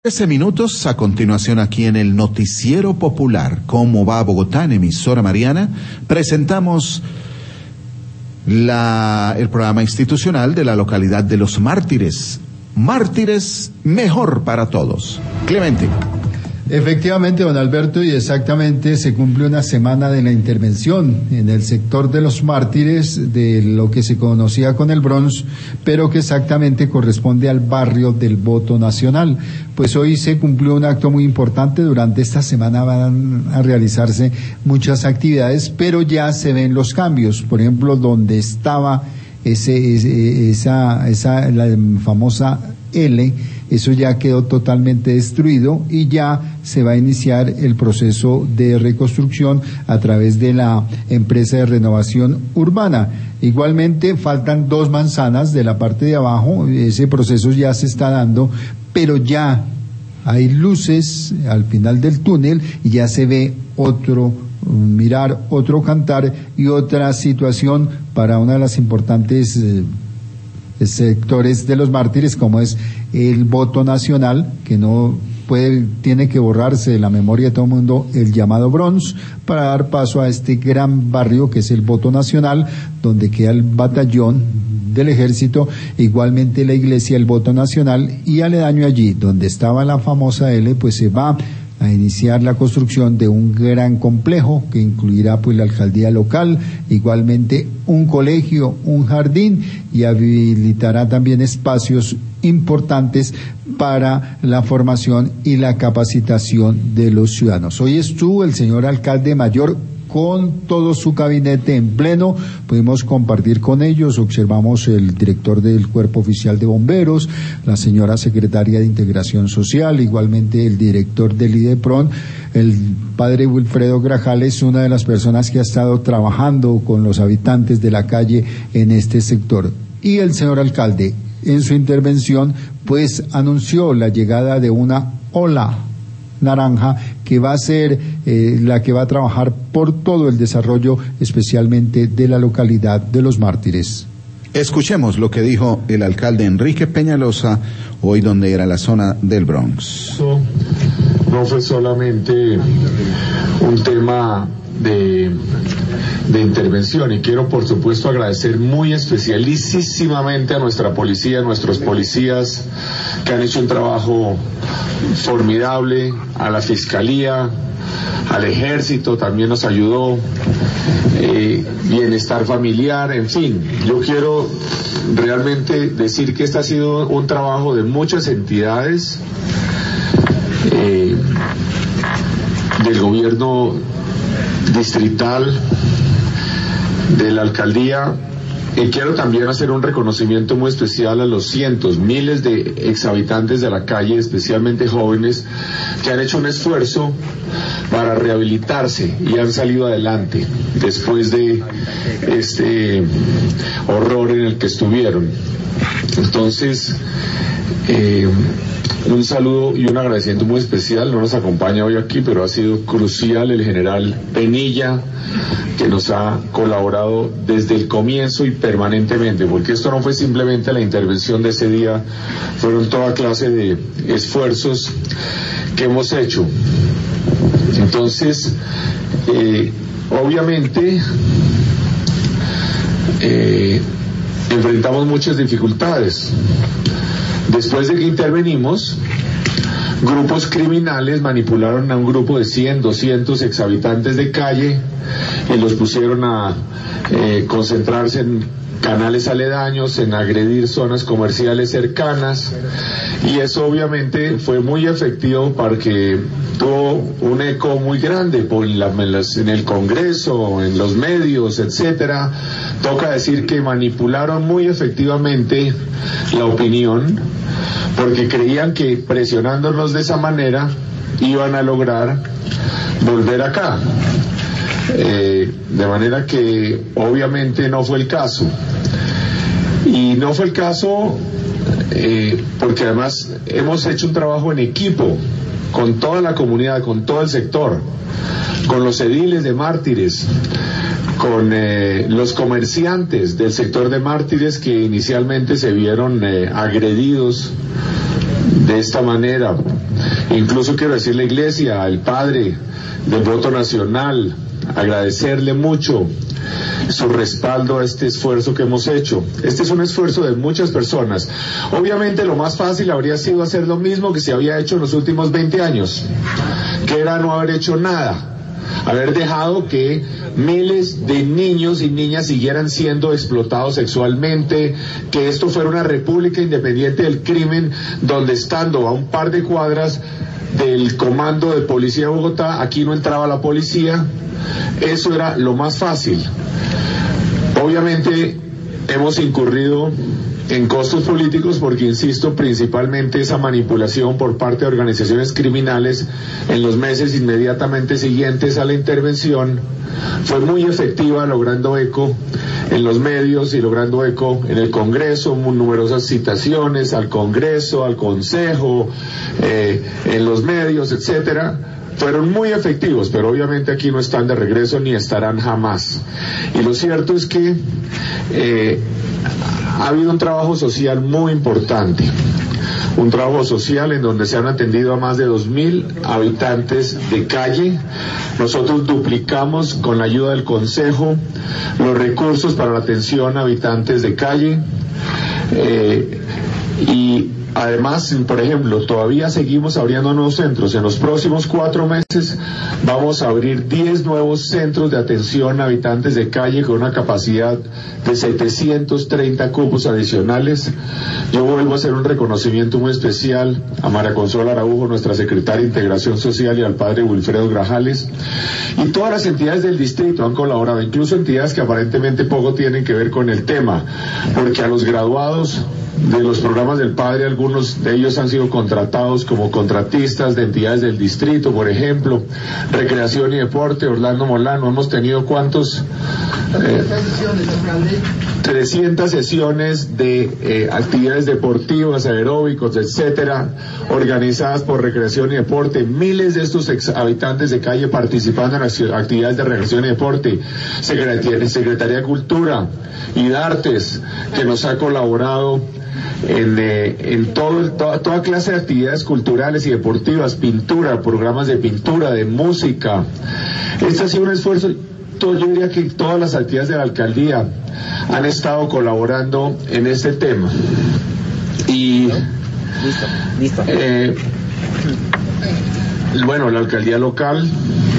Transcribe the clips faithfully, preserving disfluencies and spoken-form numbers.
trece minutos a continuación aquí en el Noticiero Popular. ¿Cómo va Bogotá? En emisora Mariana presentamos la, el programa institucional de la localidad de Los Mártires. Mártires, mejor para todos. Clemente. Efectivamente, don Alberto, y exactamente se cumple una semana de la intervención en el sector de Los Mártires de lo que se conocía con el Bronx, pero que exactamente corresponde al barrio del Voto Nacional. Pues hoy se cumplió un acto muy importante. Durante esta semana van a realizarse muchas actividades, pero ya se ven los cambios. Por ejemplo, donde estaba ese, ese esa, esa la famosa L, eso ya quedó totalmente destruido y ya se va a iniciar el proceso de reconstrucción a través de la empresa de renovación urbana. Igualmente faltan dos manzanas de la parte de abajo, ese proceso ya se está dando, pero ya hay luces al final del túnel y ya se ve otro mirar, otro cantar y otra situación para una de las importantes eh, sectores de Los Mártires, como es el Voto Nacional, que no puede, tiene que borrarse de la memoria de todo el mundo el llamado Bronx, para dar paso a este gran barrio que es el Voto Nacional, donde queda el batallón del ejército, igualmente la iglesia, el Voto Nacional, y aledaño allí, donde estaba la famosa L, pues se va a iniciar la construcción de un gran complejo que incluirá pues la alcaldía local, igualmente un colegio, un jardín, y habilitará también espacios importantes para la formación y la capacitación de los ciudadanos. Hoy estuvo el señor alcalde mayor con todo su gabinete en pleno, pudimos compartir con ellos, observamos el director del Cuerpo Oficial de Bomberos, la señora secretaria de Integración Social, igualmente el director del IDEPRON, el padre Wilfredo Grajales, una de las personas que ha estado trabajando con los habitantes de la calle en este sector. Y el señor alcalde, en su intervención, pues anunció la llegada de una ola naranja que va a ser eh, la que va a trabajar por todo el desarrollo, especialmente de la localidad de Los Mártires. Escuchemos lo que dijo el alcalde Enrique Peñalosa hoy donde era la zona del Bronx. No fue solamente un tema de, de intervención, y quiero por supuesto agradecer muy especialísimamente a nuestra policía, a nuestros policías que han hecho un trabajo formidable, a la fiscalía, al ejército también nos ayudó, eh, bienestar familiar, en fin, yo quiero realmente decir que este ha sido un trabajo de muchas entidades eh, del gobierno distrital, de la alcaldía. Y quiero también hacer un reconocimiento muy especial a los cientos, miles de exhabitantes de la calle, especialmente jóvenes, que han hecho un esfuerzo para rehabilitarse y han salido adelante después de este horror en el que estuvieron. Entonces, eh, un saludo y un agradecimiento muy especial. No nos acompaña hoy aquí, pero ha sido crucial el general Penilla, que nos ha colaborado desde el comienzo y permanentemente, porque esto no fue simplemente la intervención de ese día, fueron toda clase de esfuerzos que hemos hecho. Entonces, eh, obviamente, eh, enfrentamos muchas dificultades. Después de que intervenimos, grupos criminales manipularon a un grupo de cien, doscientos exhabitantes de calle y los pusieron a eh, concentrarse en canales aledaños, en agredir zonas comerciales cercanas, y eso obviamente fue muy efectivo porque tuvo un eco muy grande por la, en, las, en el Congreso, en los medios, etcétera. Toca decir que manipularon muy efectivamente la opinión, porque creían que presionándonos de esa manera iban a lograr volver acá. Eh, de manera que obviamente no fue el caso. Y no fue el caso eh, porque además hemos hecho un trabajo en equipo con toda la comunidad, con todo el sector, con los ediles de Mártires, con eh, los comerciantes del sector de Mártires que inicialmente se vieron eh, agredidos de esta manera. Incluso quiero decir la iglesia, al padre del voto nacional, agradecerle mucho su respaldo a este esfuerzo que hemos hecho. Este es un esfuerzo de muchas personas. Obviamente lo más fácil habría sido hacer lo mismo que se había hecho en los últimos veinte años, que era no haber hecho nada, haber dejado que miles de niños y niñas siguieran siendo explotados sexualmente, que esto fuera una república independiente del crimen, donde estando a un par de cuadras del comando de policía de Bogotá, aquí no entraba la policía. Eso era lo más fácil. Obviamente hemos incurrido en costos políticos porque, insisto, principalmente esa manipulación por parte de organizaciones criminales en los meses inmediatamente siguientes a la intervención fue muy efectiva, logrando eco en los medios y logrando eco en el Congreso, numerosas citaciones al Congreso, al Consejo, eh, en los medios, etcétera. Fueron muy efectivos, pero obviamente aquí no están de regreso ni estarán jamás. Y lo cierto es que eh, ha habido un trabajo social muy importante, un trabajo social en donde se han atendido a más de dos mil habitantes de calle. Nosotros duplicamos con la ayuda del Consejo los recursos para la atención a habitantes de calle, eh, y además, por ejemplo, todavía seguimos abriendo nuevos centros. En los próximos cuatro meses vamos a abrir diez nuevos centros de atención a habitantes de calle con una capacidad de setecientos treinta cupos adicionales. Yo vuelvo a hacer un reconocimiento muy especial a María Consuelo Araujo, nuestra secretaria de Integración Social, y al padre Wilfredo Grajales. Y todas las entidades del distrito han colaborado, incluso entidades que aparentemente poco tienen que ver con el tema, porque a los graduados de los programas del padre, algunos de ellos han sido contratados como contratistas de entidades del distrito, por ejemplo, Recreación y Deporte, Orlando Molano. Hemos tenido cuántos, eh, trescientas sesiones de eh, actividades deportivas, aeróbicos, etcétera, organizadas por Recreación y Deporte. Miles de estos ex habitantes de calle participando en actividades de Recreación y Deporte. Secretaría, Secretaría de Cultura y de Artes, que nos ha colaborado en, eh, en todo, toda, toda clase de actividades culturales y deportivas, pintura, programas de pintura, de música. Este ha sido un esfuerzo. Todo, yo diría que todas las actividades de la alcaldía han estado colaborando en este tema. Y listo, listo. Eh, bueno, la alcaldía local.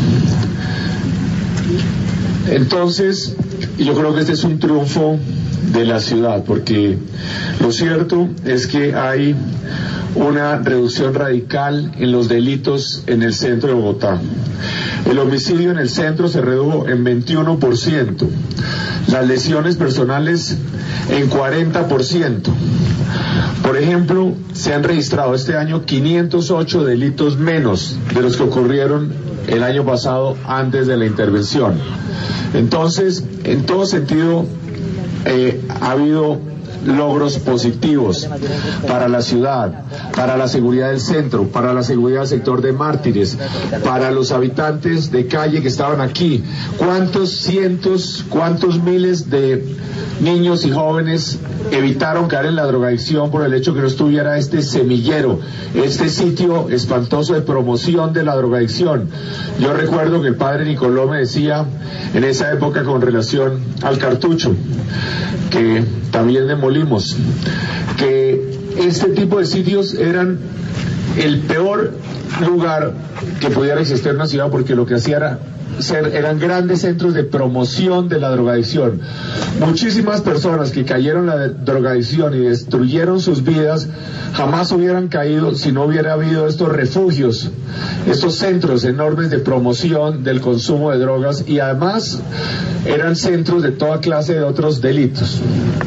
Entonces, yo creo que este es un triunfo de la ciudad, porque lo cierto es que hay una reducción radical en los delitos en el centro de Bogotá. El homicidio en el centro se redujo en veintiuno por ciento, las lesiones personales en cuarenta por ciento. Por ejemplo, se han registrado este año quinientos ocho delitos menos de los que ocurrieron el año pasado antes de la intervención. Entonces, en todo sentido, eh, ha habido logros positivos para la ciudad, para la seguridad del centro, para la seguridad del sector de Mártires, para los habitantes de calle que estaban aquí. ¿Cuántos cientos, cuántos miles de niños y jóvenes evitaron caer en la drogadicción por el hecho que no estuviera este semillero, este sitio espantoso de promoción de la drogadicción? Yo recuerdo que el padre Nicoló me decía en esa época con relación al cartucho, que también demolimos, que este tipo de sitios eran el peor lugar que pudiera existir en una ciudad, porque lo que hacía era ser, eran grandes centros de promoción de la drogadicción. Muchísimas personas que cayeron en la drogadicción y destruyeron sus vidas jamás hubieran caído si no hubiera habido estos refugios, estos centros enormes de promoción del consumo de drogas, y además eran centros de toda clase de otros delitos.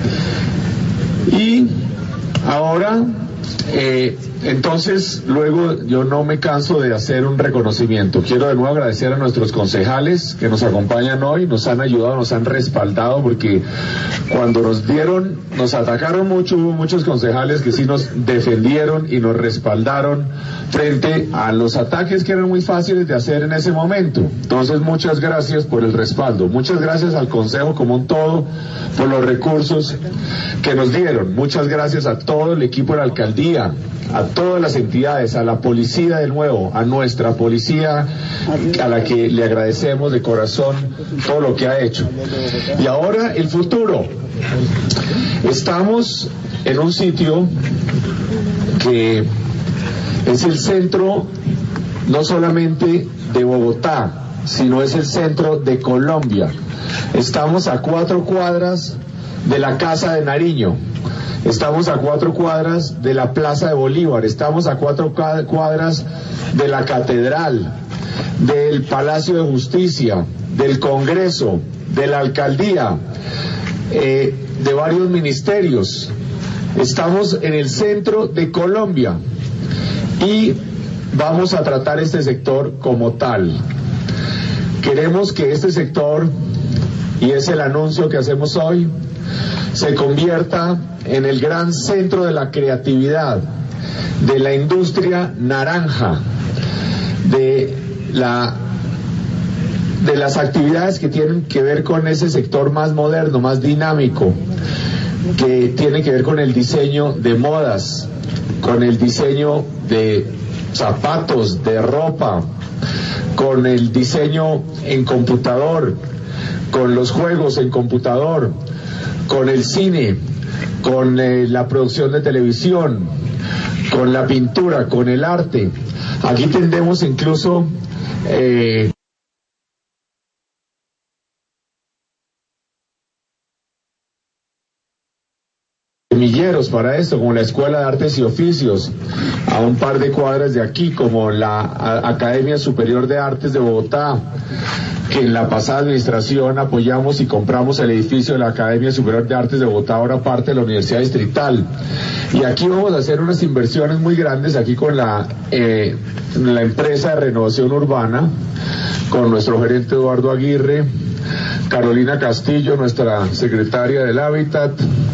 Y ahora, eh, entonces, luego yo no me canso de hacer un reconocimiento. Quiero de nuevo agradecer a nuestros concejales que nos acompañan hoy, nos han ayudado, nos han respaldado, porque cuando nos dieron, nos atacaron mucho, hubo muchos concejales que sí nos defendieron y nos respaldaron frente a los ataques que eran muy fáciles de hacer en ese momento. Entonces, muchas gracias por el respaldo, muchas gracias al Consejo como un todo por los recursos que nos dieron, muchas gracias a todo el equipo de la alcaldía, a todas las entidades, a la policía de nuevo, a nuestra policía, a la que le agradecemos de corazón todo lo que ha hecho. Y ahora el futuro. Estamos en un sitio que es el centro no solamente de Bogotá, sino es el centro de Colombia. Estamos a cuatro cuadras de la Casa de Nariño, estamos a cuatro cuadras de la Plaza de Bolívar, estamos a cuatro cuadras de la Catedral, del Palacio de Justicia, del Congreso, de la Alcaldía, eh, de varios ministerios. Estamos en el centro de Colombia y vamos a tratar este sector como tal. Queremos que este sector, y es el anuncio que hacemos hoy, se convierta en el gran centro de la creatividad, de la industria naranja, de la de las actividades que tienen que ver con ese sector más moderno, más dinámico, que tiene que ver con el diseño de modas, con el diseño de zapatos, de ropa, con el diseño en computador, con los juegos en computador, con el cine, con eh, la producción de televisión, con la pintura, con el arte. Aquí tendremos incluso eh, semilleros para esto, como la Escuela de Artes y Oficios, a un par de cuadras de aquí, como la a, Academia Superior de Artes de Bogotá, que en la pasada administración apoyamos y compramos el edificio de la Academia Superior de Artes de Bogotá, ahora parte de la Universidad Distrital. Y aquí vamos a hacer unas inversiones muy grandes, aquí con la, eh, la empresa de renovación urbana, con nuestro gerente Eduardo Aguirre, Carolina Castillo, nuestra secretaria del Hábitat.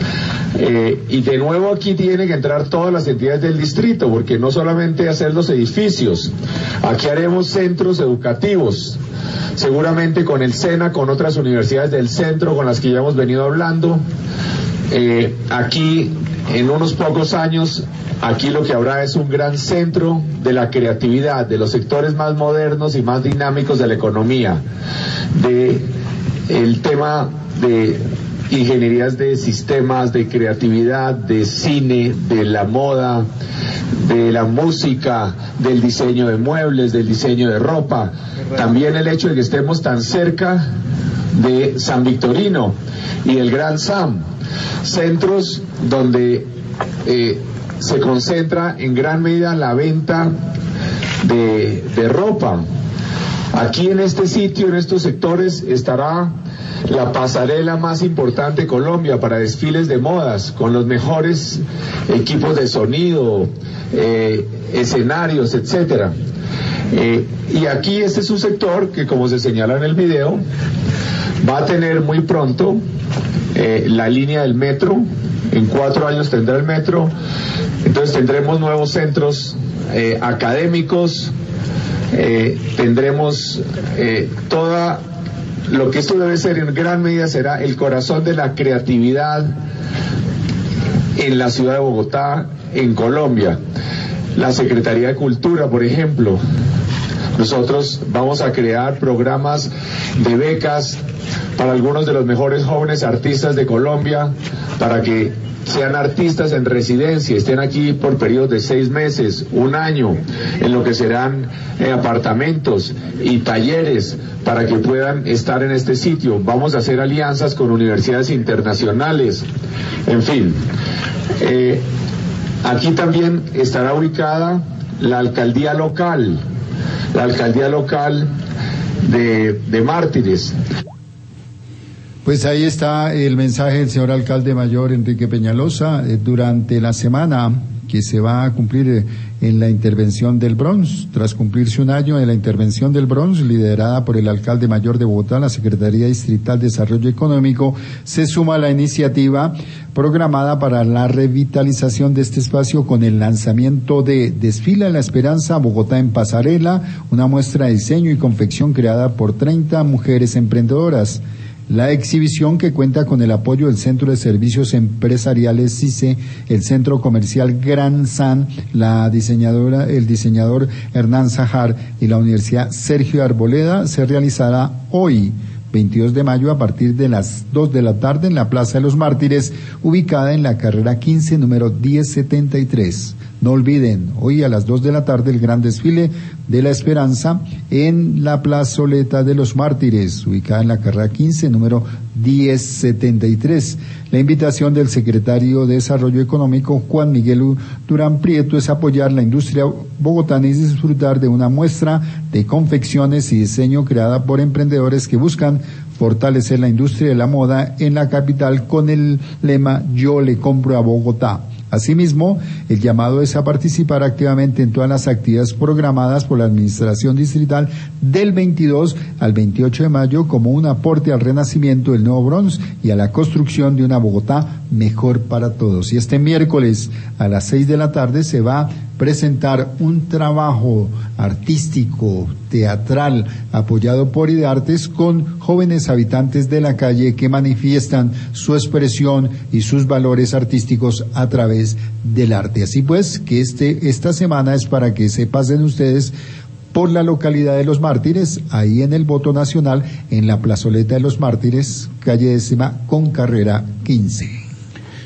Eh, y de nuevo aquí tienen que entrar todas las entidades del distrito, porque no solamente hacer los edificios, aquí haremos centros educativos, seguramente con el SENA, con otras universidades del centro con las que ya hemos venido hablando. Eh, aquí en unos pocos años, aquí lo que habrá es un gran centro de la creatividad, de los sectores más modernos y más dinámicos de la economía, de el tema de ingenierías de sistemas, de creatividad, de cine, de la moda, de la música, del diseño de muebles, del diseño de ropa. También el hecho de que estemos tan cerca de San Victorino y del Gran Sam, centros donde eh, se concentra en gran medida la venta de, de ropa. Aquí en este sitio, en estos sectores, estará la pasarela más importante de Colombia para desfiles de modas, con los mejores equipos de sonido, eh, escenarios, etcétera. Eh, y aquí este es un sector que, como se señala en el video, va a tener muy pronto eh, la línea del metro. En cuatro años tendrá el metro. Entonces tendremos nuevos centros eh, académicos, eh, tendremos eh, toda lo que esto debe ser en gran medida será el corazón de la creatividad en la ciudad de Bogotá, en Colombia. La Secretaría de Cultura, por ejemplo, nosotros vamos a crear programas de becas para algunos de los mejores jóvenes artistas de Colombia, para que sean artistas en residencia, estén aquí por periodos de seis meses, un año, en lo que serán eh, apartamentos y talleres para que puedan estar en este sitio. Vamos a hacer alianzas con universidades internacionales, en fin. Eh, aquí también estará ubicada la alcaldía local, la alcaldía local de, de Mártires. Pues ahí está el mensaje del señor alcalde mayor Enrique Peñalosa eh, durante la semana que se va a cumplir eh, en la intervención del Bronx. Tras cumplirse un año de la intervención del Bronx, liderada por el alcalde mayor de Bogotá, la Secretaría Distrital de Desarrollo Económico se suma a la iniciativa programada para la revitalización de este espacio con el lanzamiento de Desfila la Esperanza Bogotá en Pasarela, una muestra de diseño y confección creada por treinta mujeres emprendedoras. La exhibición, que cuenta con el apoyo del Centro de Servicios Empresariales C I C E, el Centro Comercial Gran San, la diseñadora, el diseñador Hernán Sajar y la Universidad Sergio Arboleda, se realizará hoy, veintidós de mayo, a partir de las dos de la tarde en la Plaza de los Mártires, ubicada en la carrera quince, número diez setenta y tres. No olviden, hoy a las dos de la tarde el gran desfile de la Esperanza en la plazoleta de los Mártires, ubicada en la carrera quince, número diez setenta y tres. La invitación del secretario de Desarrollo Económico, Juan Miguel Durán Prieto, es apoyar la industria bogotana y disfrutar de una muestra de confecciones y diseño creada por emprendedores que buscan fortalecer la industria de la moda en la capital con el lema "Yo le compro a Bogotá". Asimismo, el llamado es a participar activamente en todas las actividades programadas por la Administración Distrital del veintidós al veintiocho de mayo como un aporte al renacimiento del Nuevo Bronx y a la construcción de una Bogotá mejor para todos. Y este miércoles a las seis de la tarde se va a presentar un trabajo artístico, teatral, apoyado por Ideartes, con jóvenes habitantes de la calle que manifiestan su expresión y sus valores artísticos a través del arte. Así pues, que este, esta semana es para que se pasen ustedes por la localidad de Los Mártires, ahí en el Voto Nacional, en la plazoleta de Los Mártires, calle décima con carrera quince.